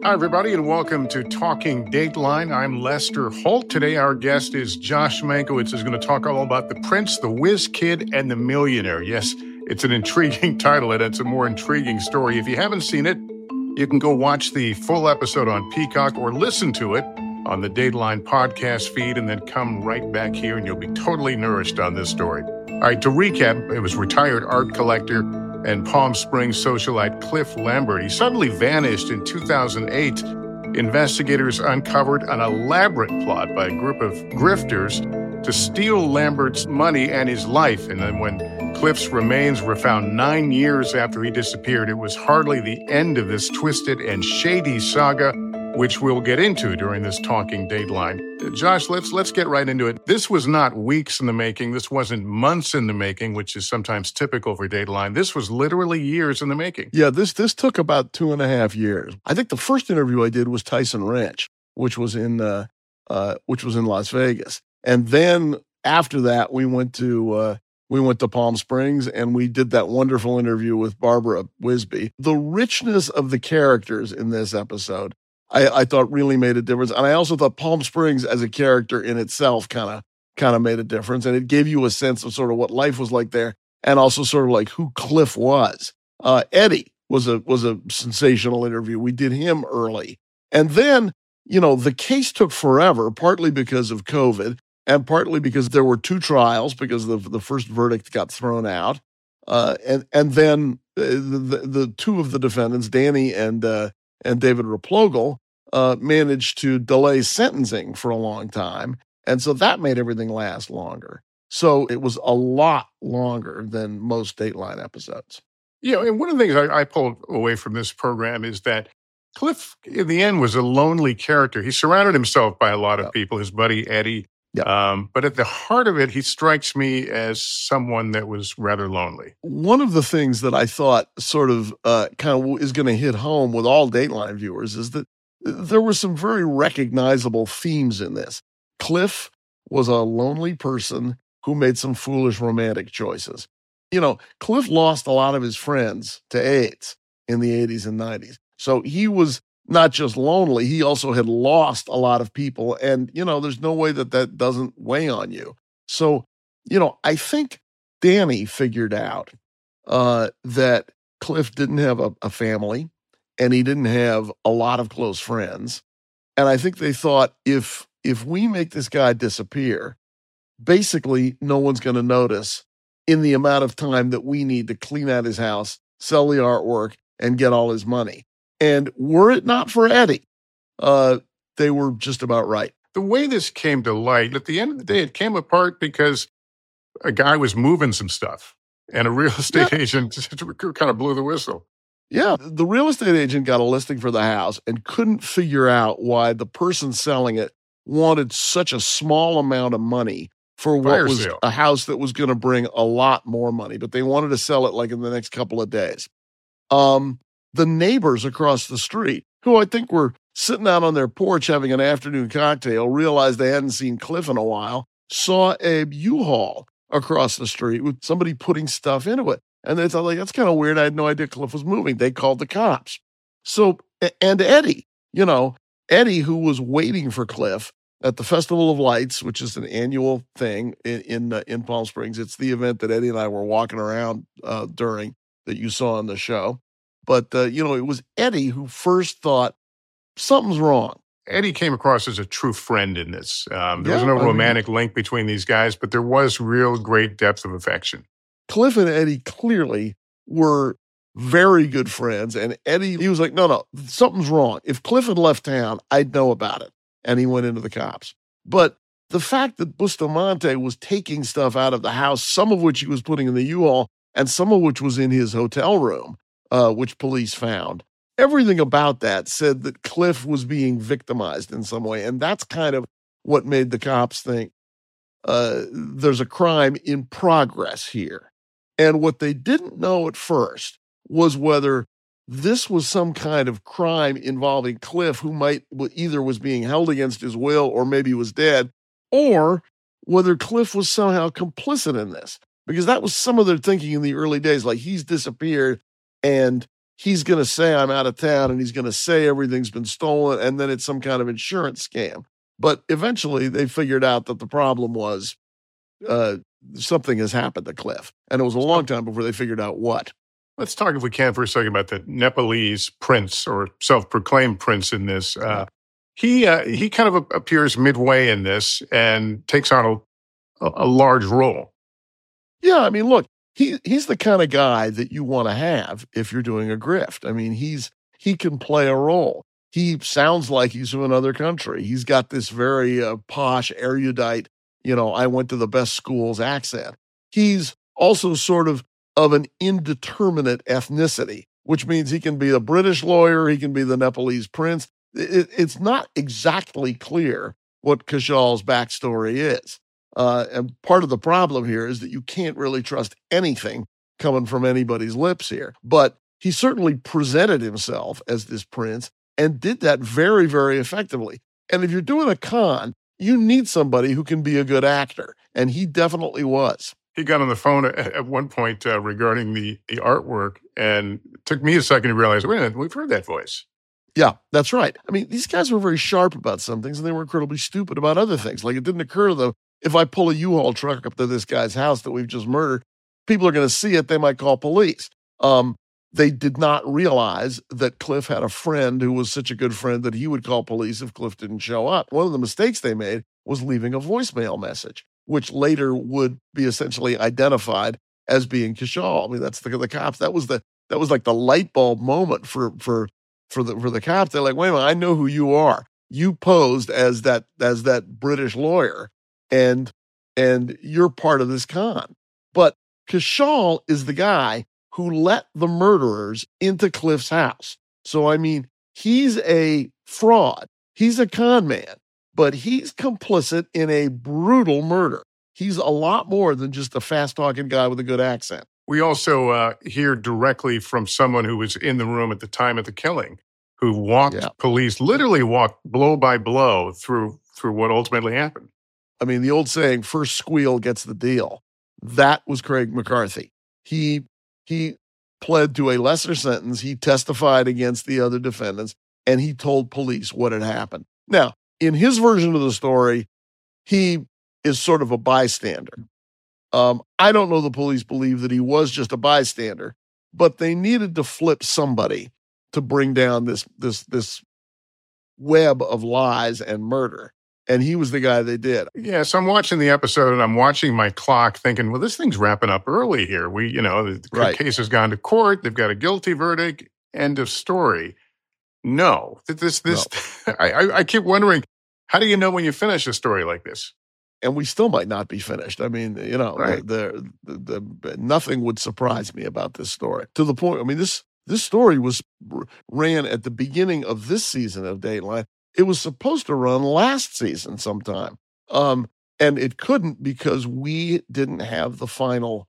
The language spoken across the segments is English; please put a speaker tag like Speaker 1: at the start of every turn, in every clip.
Speaker 1: Hi, everybody, and welcome to Talking Dateline. I'm Lester Holt. Today, our guest is Josh Mankiewicz, who's going to talk all about The Prince, The Whiz Kid, and The Millionaire. Yes, it's an intriguing title, and it's a more intriguing story. If you haven't seen it, you can go watch the full episode on Peacock or listen to it on the Dateline podcast feed, and then come right back here, and you'll be totally nourished on this story. All right, to recap, it was retired art collector and Palm Springs socialite Cliff Lambert. He suddenly vanished in 2008. Investigators uncovered an elaborate plot by a group of grifters to steal Lambert's money and his life. And then when Cliff's remains were found 9 years after he disappeared, it was hardly the end of this twisted and shady saga, which we'll get into during this Talking Dateline. Josh, let's get right into it. This was not weeks in the making. This wasn't months in the making, which is sometimes typical for Dateline. This was literally years in the making.
Speaker 2: Yeah, this took about 2.5 years. I think the first interview I did was Tyson Ranch, which was in Las Vegas, and then after that we went to Palm Springs and we did that wonderful interview with Barbara Wisby. The richness of the characters in this episode, I thought really made a difference. And I also thought Palm Springs as a character in itself kind of made a difference. And it gave you a sense of sort of what life was like there and also sort of like who Cliff was. Eddie was a sensational interview. We did him early. And then, the case took forever, partly because of COVID and partly because there were two trials because the first verdict got thrown out. And then the two of the defendants, Danny and David Replogle, managed to delay sentencing for a long time. And so that made everything last longer. So it was a lot longer than most Dateline episodes.
Speaker 1: Yeah, and one of the things I pulled away from this program is that Cliff, in the end, was a lonely character. He surrounded himself by a lot of people, his buddy Eddie. But at the heart of it, he strikes me as someone that was rather lonely.
Speaker 2: One of the things that I thought sort of kind of is going to hit home with all Dateline viewers is that there were some very recognizable themes in this. Cliff was a lonely person who made some foolish romantic choices. Cliff lost a lot of his friends to AIDS in the 80s and 90s. So he was not just lonely, he also had lost a lot of people. And, there's no way that doesn't weigh on you. So, I think Danny figured out that Cliff didn't have a family and he didn't have a lot of close friends. And I think they thought if we make this guy disappear, basically no one's going to notice in the amount of time that we need to clean out his house, sell the artwork, and get all his money. And were it not for Eddie, they were just about right.
Speaker 1: The way this came to light, at the end of the day, it came apart because a guy was moving some stuff and a real estate agent kind of blew the whistle.
Speaker 2: Yeah, the real estate agent got a listing for the house and couldn't figure out why the person selling it wanted such a small amount of money for what was a house that was going to bring a lot more money, but they wanted to sell it like in the next couple of days. The neighbors across the street, who I think were sitting out on their porch having an afternoon cocktail, realized they hadn't seen Cliff in a while, saw a U-Haul across the street with somebody putting stuff into it. And they thought, that's kind of weird. I had no idea Cliff was moving. They called the cops. So, and Eddie, Eddie, who was waiting for Cliff at the Festival of Lights, which is an annual thing in Palm Springs. It's the event that Eddie and I were walking around during that you saw on the show. But, it was Eddie who first thought something's wrong.
Speaker 1: Eddie came across as a true friend in this. There was no romantic link between these guys, but there was real great depth of affection.
Speaker 2: Cliff and Eddie clearly were very good friends. And Eddie, he was like, no, something's wrong. If Cliff had left town, I'd know about it. And he went into the cops. But the fact that Bustamante was taking stuff out of the house, some of which he was putting in the U-Haul and some of which was in his hotel room, which police found, everything about that said that Cliff was being victimized in some way. And that's kind of what made the cops think there's a crime in progress here. And what they didn't know at first was whether this was some kind of crime involving Cliff, who might either was being held against his will or maybe was dead, or whether Cliff was somehow complicit in this. Because that was some of their thinking in the early days, like he's disappeared and he's going to say I'm out of town and he's going to say everything's been stolen and then it's some kind of insurance scam. But eventually they figured out that the problem was something has happened to Cliff. And it was a long time before they figured out what.
Speaker 1: Let's talk, if we can, for a second about the Nepalese prince or self-proclaimed prince in this. He kind of appears midway in this and takes on a large role.
Speaker 2: Yeah, I mean, look, he's the kind of guy that you want to have if you're doing a grift. I mean, he can play a role. He sounds like he's from another country. He's got this very posh, erudite, I went to the best schools accent. He's also sort of an indeterminate ethnicity, which means he can be a British lawyer, he can be the Nepalese prince. It's not exactly clear what Kushal's backstory is. And part of the problem here is that you can't really trust anything coming from anybody's lips here. But he certainly presented himself as this prince and did that very, very effectively. And if you're doing a con, you need somebody who can be a good actor. And he definitely was.
Speaker 1: He got on the phone at one point regarding the artwork, and it took me a second to realize, wait a minute, we've heard that voice.
Speaker 2: Yeah, that's right. I mean, these guys were very sharp about some things, and they were incredibly stupid about other things. Like, it didn't occur to them, if I pull a U-Haul truck up to this guy's house that we've just murdered, people are going to see it, they might call police. They did not realize that Cliff had a friend who was such a good friend that he would call police if Cliff didn't show up. One of the mistakes they made was leaving a voicemail message, which later would be essentially identified as being Kushal. I mean, that's the cops. That was like the light bulb moment for the cops. They're like, wait a minute, I know who you are. You posed as that British lawyer, and you're part of this con. But Kushal is the guy who let the murderers into Cliff's house. So, I mean, he's a fraud. He's a con man, but he's complicit in a brutal murder. He's a lot more than just a fast-talking guy with a good accent.
Speaker 1: We also hear directly from someone who was in the room at the time of the killing, who literally walked blow by blow through what ultimately happened.
Speaker 2: I mean, the old saying, first squeal gets the deal. That was Craig McCarthy. He pled to a lesser sentence. He testified against the other defendants, and he told police what had happened. Now, in his version of the story, he is sort of a bystander. I don't know the police believe that he was just a bystander, but they needed to flip somebody to bring down this web of lies and murder. And he was the guy they did.
Speaker 1: Yeah, so I'm watching the episode and I'm watching my clock thinking, well, this thing's wrapping up early here. The case has gone to court. They've got a guilty verdict. End of story. No. No. I keep wondering, how do you know when you finish a story like this?
Speaker 2: And we still might not be finished. I mean,
Speaker 1: right.
Speaker 2: Nothing would surprise me about this story. To the point, I mean, this story ran at the beginning of this season of Dateline. It was supposed to run last season sometime. And it couldn't because we didn't have the final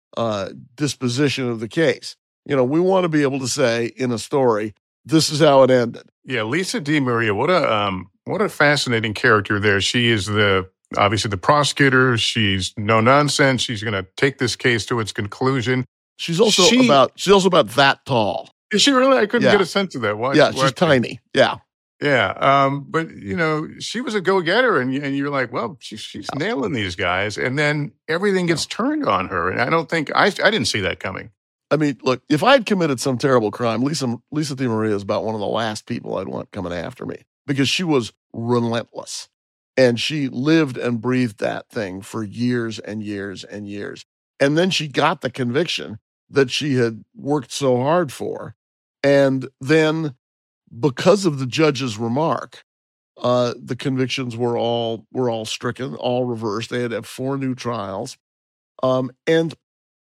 Speaker 2: disposition of the case. We want to be able to say in a story, this is how it ended.
Speaker 1: Yeah, Lisa DeMaria, what a fascinating character there. She is obviously the prosecutor. She's no nonsense. She's going to take this case to its conclusion.
Speaker 2: She's also about that tall.
Speaker 1: Is she really? I couldn't get a sense of that.
Speaker 2: She's tiny. Yeah.
Speaker 1: Yeah, but she was a go-getter, and you're like, well, she's nailing these guys, and then everything gets turned on her, and I don't think I didn't see that coming.
Speaker 2: I mean, look, if I'd committed some terrible crime, Lisa DeMaria is about one of the last people I'd want coming after me because she was relentless, and she lived and breathed that thing for years and years and years, and then she got the conviction that she had worked so hard for, and then, because of the judge's remark, the convictions were all stricken, all reversed. They had to have 4 new trials. And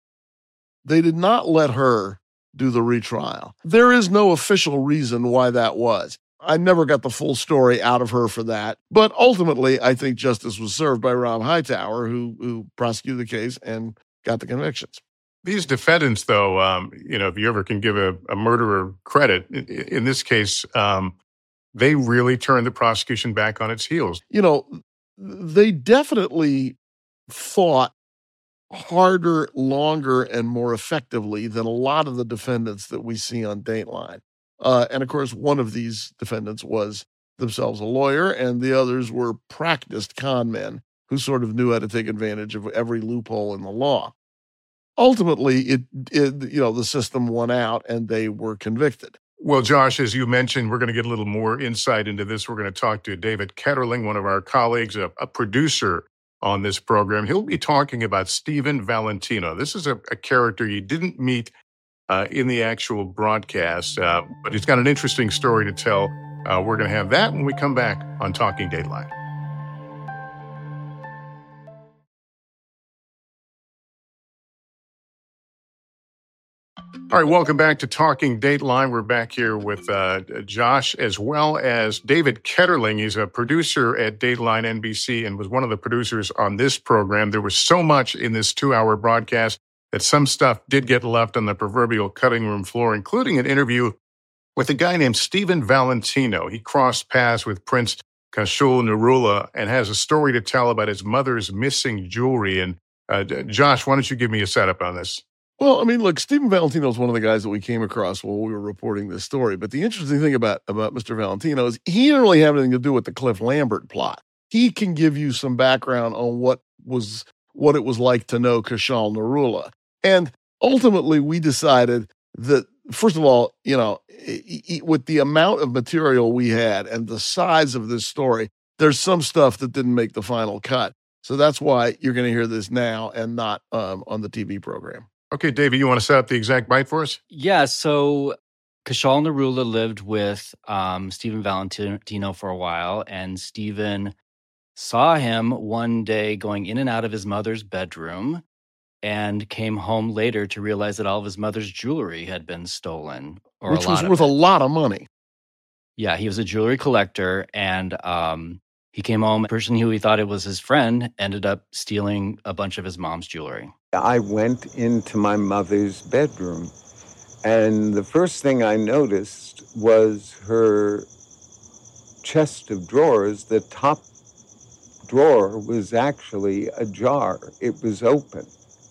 Speaker 2: they did not let her do the retrial. There is no official reason why that was. I never got the full story out of her for that. But ultimately, I think justice was served by Rob Hightower, who prosecuted the case and got the convictions.
Speaker 1: These defendants, though, if you ever can give a murderer credit, in this case, they really turned the prosecution back on its heels.
Speaker 2: They definitely thought harder, longer, and more effectively than a lot of the defendants that we see on Dateline. And of course, one of these defendants was themselves a lawyer, and the others were practiced con men who sort of knew how to take advantage of every loophole in the law. Ultimately, the system won out and they were convicted.
Speaker 1: Well, Josh, as you mentioned, we're going to get a little more insight into this. We're going to talk to David Ketterling, one of our colleagues, a producer on this program. He'll be talking about Stephen Valentino. This is a character you didn't meet in the actual broadcast, but he's got an interesting story to tell. We're going to have that when we come back on Talking Dateline. All right, welcome back to Talking Dateline. We're back here with Josh as well as David Ketterling. He's a producer at Dateline NBC and was one of the producers on this program. There was so much in this 2-hour broadcast that some stuff did get left on the proverbial cutting room floor, including an interview with a guy named Stephen Valentino. He crossed paths with Prince Kashul Nurullah and has a story to tell about his mother's missing jewelry. And Josh, why don't you give me a setup on this?
Speaker 2: Well, I mean, look, Stephen Valentino is one of the guys that we came across while we were reporting this story. But the interesting thing about Mr. Valentino is he didn't really have anything to do with the Cliff Lambert plot. He can give you some background on what it was like to know Kashul Nurullah. And ultimately, we decided that, first of all, with the amount of material we had and the size of this story, there's some stuff that didn't make the final cut. So that's why you're going to hear this now and not on the TV program.
Speaker 1: Okay, David, you want to set up the exact bite for us?
Speaker 3: Yeah, so Kashul Nurullah lived with Stephen Valentino for a while, and Stephen saw him one day going in and out of his mother's bedroom and came home later to realize that all of his mother's jewelry had been stolen.
Speaker 2: Which was worth a lot of money.
Speaker 3: Yeah, he was a jewelry collector, and he came home. A person who he thought it was his friend ended up stealing a bunch of his mom's jewelry.
Speaker 4: I went into my mother's bedroom, and the first thing I noticed was her chest of drawers. The top drawer was actually ajar. It was open.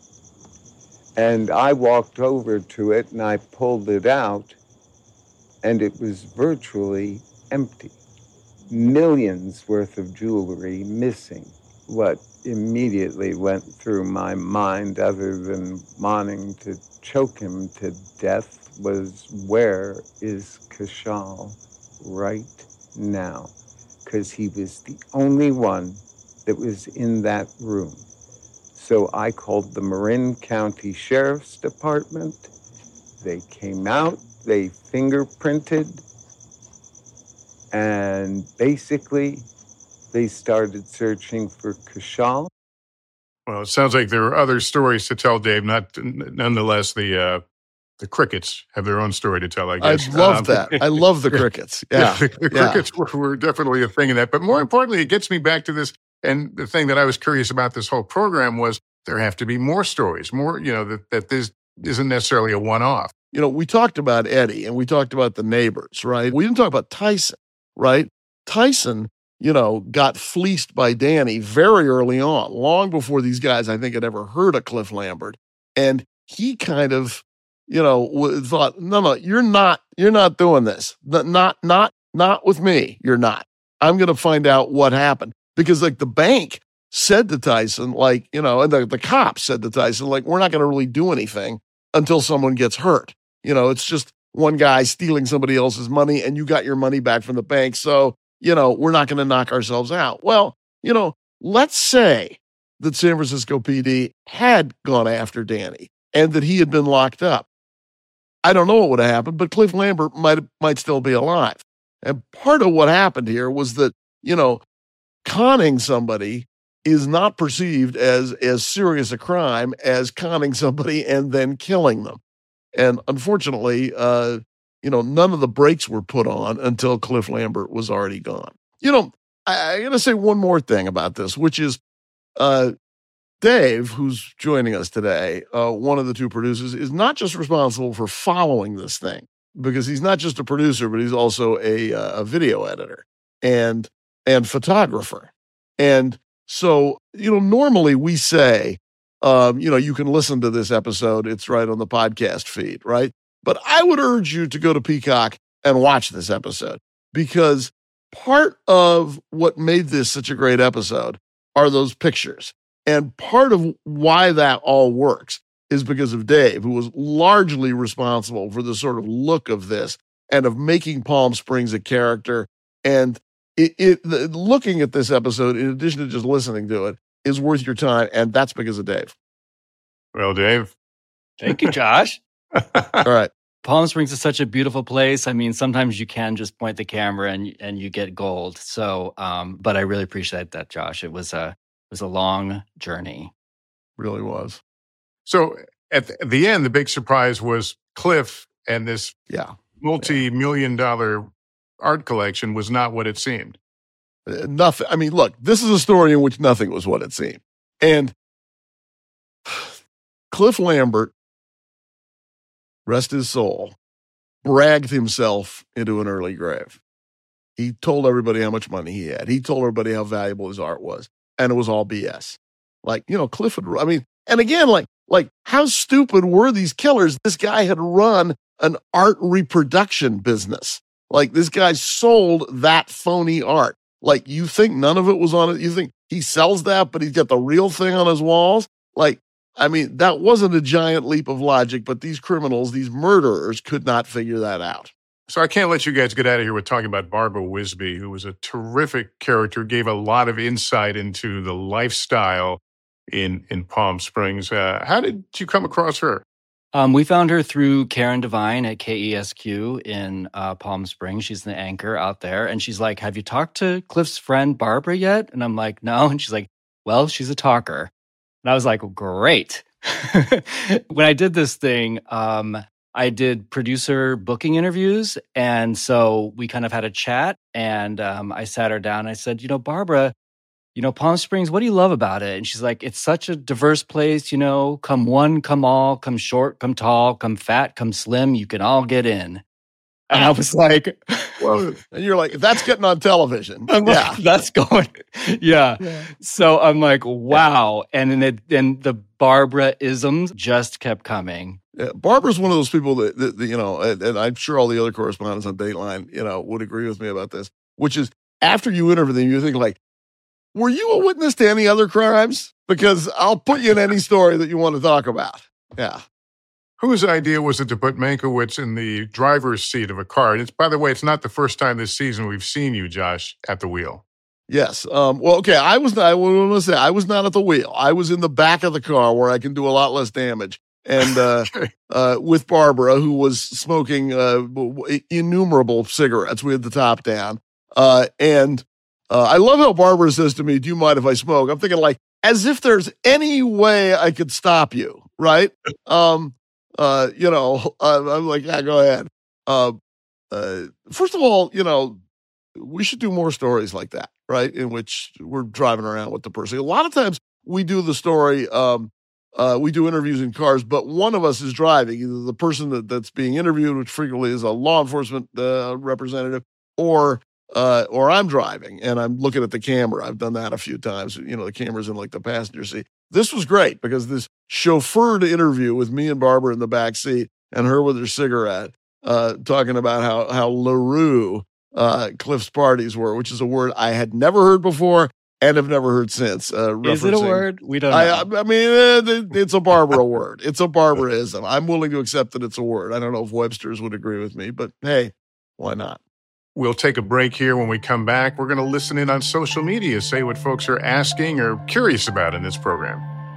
Speaker 4: And I walked over to it, and I pulled it out, and it was virtually empty. Millions worth of jewelry missing. What immediately went through my mind, other than wanting to choke him to death, was, where is Kashul right now? Because he was the only one that was in that room. So I called the Marin County Sheriff's Department. They came out, they fingerprinted, and basically they started searching for Kashul.
Speaker 1: Well, it sounds like there are other stories to tell, Dave. Nonetheless, the Crickets have their own story to tell, I guess.
Speaker 2: I love that. I love the Crickets. Yeah,
Speaker 1: the Crickets were definitely a thing in that. But more importantly, it gets me back to this. And the thing that I was curious about this whole program was there have to be more stories, more, that this isn't necessarily a one-off.
Speaker 2: We talked about Eddie and we talked about the neighbors, right? We didn't talk about Tyson, right? Tyson, got fleeced by Danny very early on, long before these guys, I think, had ever heard of Cliff Lambert. And he kind of, thought, no, you're not doing this. Not with me. You're not. I'm going to find out what happened. Because the bank said to Tyson, and the cops said to Tyson, we're not going to really do anything until someone gets hurt. It's just one guy stealing somebody else's money and you got your money back from the bank. So, we're not going to knock ourselves out. Well, let's say that San Francisco PD had gone after Danny and that he had been locked up. I don't know what would have happened, but Cliff Lambert might still be alive. And part of what happened here was that, conning somebody is not perceived as serious a crime as conning somebody and then killing them. And unfortunately, none of the brakes were put on until Cliff Lambert was already gone. I got to say one more thing about this, which is Dave, who's joining us today, one of the two producers, is not just responsible for following this thing, because he's not just a producer, but he's also a video editor and photographer. And so, normally we say, you can listen to this episode. It's right on the podcast feed, right? But I would urge you to go to Peacock and watch this episode, because part of what made this such a great episode are those pictures. And part of why that all works is because of Dave, who was largely responsible for the sort of look of this and of making Palm Springs a character. And looking at this episode, in addition to just listening to it, is worth your time. And that's because of Dave.
Speaker 1: Well, Dave.
Speaker 3: Thank you, Josh.
Speaker 2: All right.
Speaker 3: Palm Springs is such a beautiful place. I mean, sometimes you can just point the camera and you get gold. So, but I really appreciate that, Josh. It was a long journey.
Speaker 2: Really was.
Speaker 1: So at the end, the big surprise was Cliff and this multi-million-dollar art collection was not what it seemed.
Speaker 2: Nothing. I mean, look, this is a story in which nothing was what it seemed. And Cliff Lambert, rest his soul, bragged himself into an early grave. He told everybody how much money he had. He told everybody how valuable his art was. And it was all BS. Like, Cliff and again, like how stupid were these killers? This guy had run an art reproduction business. Like, this guy sold that phony art. Like, you think none of it was on it? You think he sells that, but he's got the real thing on his walls? Like, that wasn't a giant leap of logic, but these criminals, these murderers, could not figure that out.
Speaker 1: So I can't let you guys get out of here with talking about Barbara Wisby, who was a terrific character, gave a lot of insight into the lifestyle in Palm Springs. How did you come across her?
Speaker 3: We found her through Karen Devine at KESQ in Palm Springs. She's the anchor out there. And she's like, have you talked to Cliff's friend Barbara yet? And I'm like, no. And she's like, well, she's a talker. And I was like, great. When I did this thing, I did producer booking interviews. And so we kind of had a chat, and I sat her down. And I said, Barbara, Palm Springs, what do you love about it? And she's like, it's such a diverse place, come one, come all, come short, come tall, come fat, come slim, you can all get in. And I was like,
Speaker 2: well, and you're like, that's getting on television.
Speaker 3: Like, that's going. Yeah. So I'm like, wow. And then the Barbara-isms just kept coming.
Speaker 2: Yeah, Barbara's one of those people that and I'm sure all the other correspondents on Dateline, would agree with me about this, which is after you interview them, you think like, were you a witness to any other crimes? Because I'll put you in any story that you want to talk about. Yeah.
Speaker 1: Whose idea was it to put Mankiewicz in the driver's seat of a car? And by the way, it's not the first time this season we've seen you, Josh, at the wheel.
Speaker 2: Yes. Well, okay. I was not at the wheel. I was in the back of the car where I can do a lot less damage. And with Barbara, who was smoking innumerable cigarettes. We had the top down. And I love how Barbara says to me, do you mind if I smoke? I'm thinking like, as if there's any way I could stop you, right? I'm like, yeah, go ahead. First of all, we should do more stories like that, right? In which we're driving around with the person. A lot of times we do the story, we do interviews in cars, but one of us is driving, either the person that's being interviewed, which frequently is a law enforcement representative, or I'm driving and I'm looking at the camera. I've done that a few times. The camera's in like the passenger seat. This was great because this chauffeured interview with me and Barbara in the back seat and her with her cigarette, talking about how LaRue Cliff's parties were, which is a word I had never heard before and have never heard since.
Speaker 3: Is it a word? We don't know.
Speaker 2: I mean, it's a Barbara word. It's a Barbaraism. I'm willing to accept that it's a word. I don't know if Webster's would agree with me, but hey, why not?
Speaker 1: We'll take a break here. When we come back, we're going to listen in on social media, say what folks are asking or curious about in this program.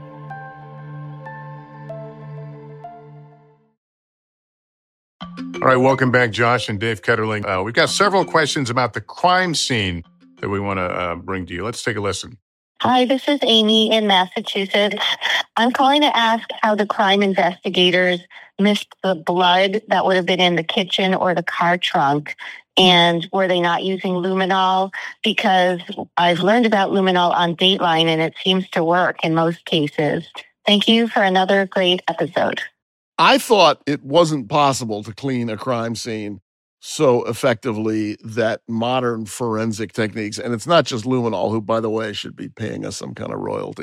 Speaker 1: All right, welcome back, Josh and Dave Ketterling. We've got several questions about the crime scene that we want to bring to you. Let's take a listen.
Speaker 5: Hi, this is Amy in Massachusetts. I'm calling to ask how the crime investigators missed the blood that would have been in the kitchen or the car trunk. And were they not using luminol? Because I've learned about luminol on Dateline, and it seems to work in most cases. Thank you for another great episode.
Speaker 2: I thought it wasn't possible to clean a crime scene so effectively that modern forensic techniques, and it's not just luminol, who, by the way, should be paying us some kind of royalty.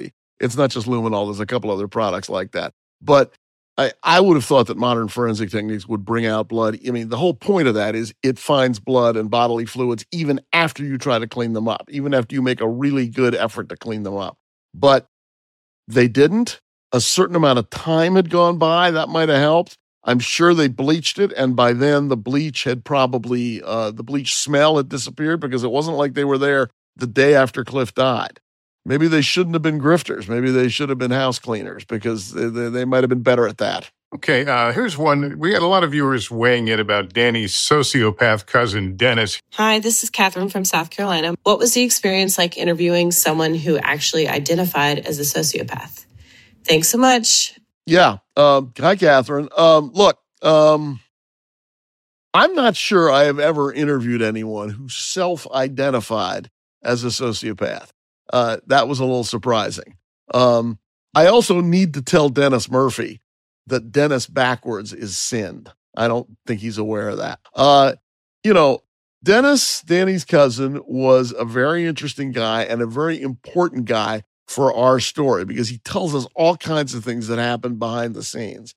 Speaker 2: It's not just luminol. There's a couple other products like that. But I would have thought that modern forensic techniques would bring out blood. I mean, the whole point of that is it finds blood and bodily fluids even after you try to clean them up, even after you make a really good effort to clean them up. But they didn't. A certain amount of time had gone by. That might have helped. I'm sure they bleached it, and by then the bleach had probably, the bleach smell had disappeared because it wasn't like they were there the day after Cliff died. Maybe they shouldn't have been grifters. Maybe they should have been house cleaners because they might have been better at that.
Speaker 1: Okay, here's one. We had a lot of viewers weighing in about Danny's sociopath cousin, Dennis.
Speaker 6: Hi, this is Catherine from South Carolina. What was the experience like interviewing someone who actually identified as a sociopath? Thanks so much.
Speaker 2: Yeah. Hi, Catherine. Look, I'm not sure I have ever interviewed anyone who self-identified as a sociopath. That was a little surprising. I also need to tell Dennis Murphy that Dennis backwards is sinned. I don't think he's aware of that. Dennis, Danny's cousin, was a very interesting guy and a very important guy for our story because he tells us all kinds of things that happened behind the scenes.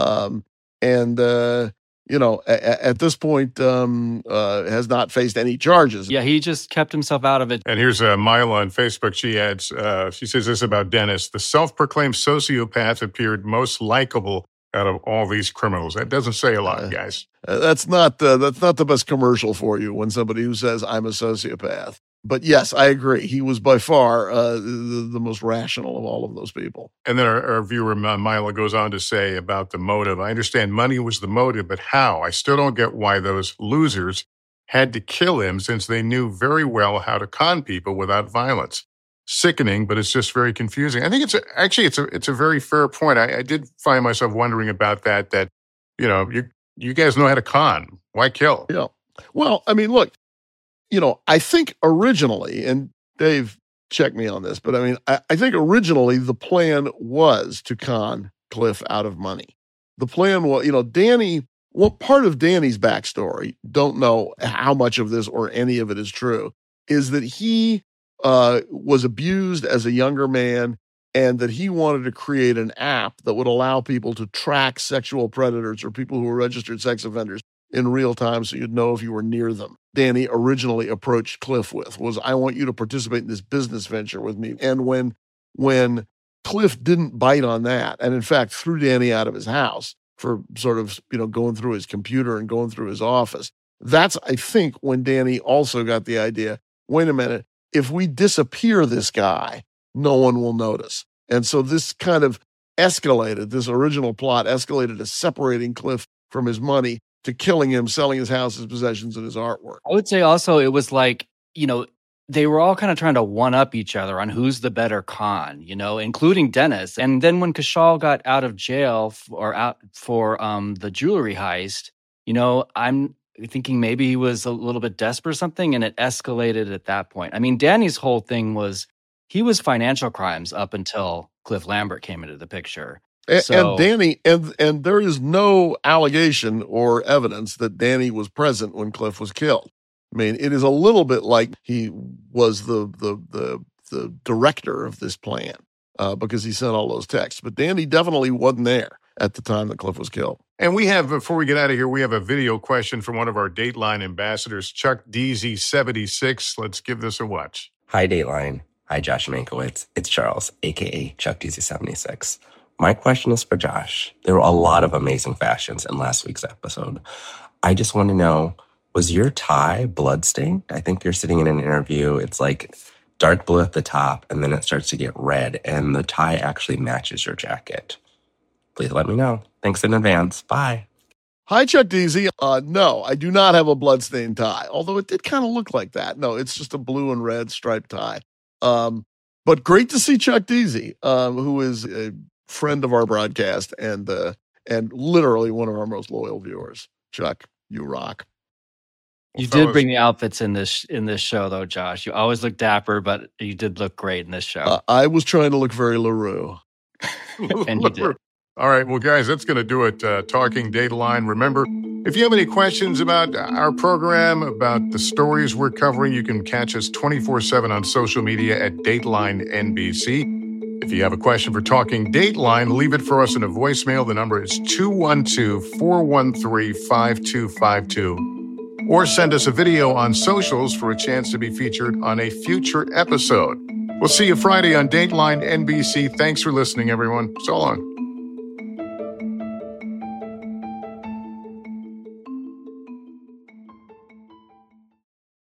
Speaker 2: At this point, has not faced any charges.
Speaker 3: Yeah, he just kept himself out of it.
Speaker 1: And here's Mila on Facebook. She adds, she says this about Dennis. The self-proclaimed sociopath appeared most likable out of all these criminals. That doesn't say a lot, guys.
Speaker 2: That's not the best commercial for you when somebody who says, I'm a sociopath. But yes, I agree. He was by far the most rational of all of those people.
Speaker 1: And then our viewer, Mila, goes on to say about the motive. I understand money was the motive, but how? I still don't get why those losers had to kill him since they knew very well how to con people without violence. Sickening, but it's just very confusing. I think it's a very fair point. I did find myself wondering about that, you guys know how to con. Why kill?
Speaker 2: Yeah. Well, I mean, look, I think originally, and Dave, check me on this, but I mean, I think originally the plan was to con Cliff out of money. The plan was, Danny, part of Danny's backstory, don't know how much of this or any of it is true, is that he was abused as a younger man and that he wanted to create an app that would allow people to track sexual predators or people who were registered sex offenders in real time so you'd know if you were near them. Danny originally approached Cliff with was, I want you to participate in this business venture with me. And when Cliff didn't bite on that, and in fact threw Danny out of his house for sort of, going through his computer and going through his office, that's, I think, when Danny also got the idea, wait a minute, if we disappear this guy, no one will notice. And so this kind of escalated, this original plot escalated to separating Cliff from his money, to killing him, selling his house, his possessions, and his artwork.
Speaker 3: I would say also it was like, they were all kind of trying to one-up each other on who's the better con, including Dennis. And then when Kushal got out of jail for the jewelry heist, I'm thinking maybe he was a little bit desperate or something, and it escalated at that point. I mean, Danny's whole thing was he was financial crimes up until Cliff Lambert came into the picture.
Speaker 2: And Danny, and there is no allegation or evidence that Danny was present when Cliff was killed. I mean, it is a little bit like he was the director of this plan because he sent all those texts. But Danny definitely wasn't there at the time that Cliff was killed.
Speaker 1: And we have, before we get out of here, we have a video question from one of our Dateline ambassadors, Chuck DZ76. Let's give this a watch.
Speaker 7: Hi, Dateline. Hi, Josh Mankiewicz. It's Charles, a.k.a. Chuck DZ76. My question is for Josh. There were a lot of amazing fashions in last week's episode. I just want to know, was your tie bloodstained? I think you're sitting in an interview. It's like dark blue at the top, and then it starts to get red, and the tie actually matches your jacket. Please let me know. Thanks in advance. Bye.
Speaker 2: Hi, Chuck DZ. No, I do not have a bloodstained tie, although it did kind of look like that. No, it's just a blue and red striped tie. But great to see Chuck DZ, who is a friend of our broadcast and literally one of our most loyal viewers. Chuck, you rock.
Speaker 3: You did bring the outfits in this show, though, Josh. You always look dapper, but you did look great in this show.
Speaker 2: I was trying to look very LaRue.
Speaker 3: And you did.
Speaker 1: All right, well, guys, that's going to do it. Talking Dateline. Remember, if you have any questions about our program, about the stories we're covering, you can catch us 24/7 on social media at Dateline NBC. If you have a question for Talking Dateline, leave it for us in a voicemail. The number is 212-413-5252. Or send us a video on socials for a chance to be featured on a future episode. We'll see you Friday on Dateline NBC. Thanks for listening, everyone. So long.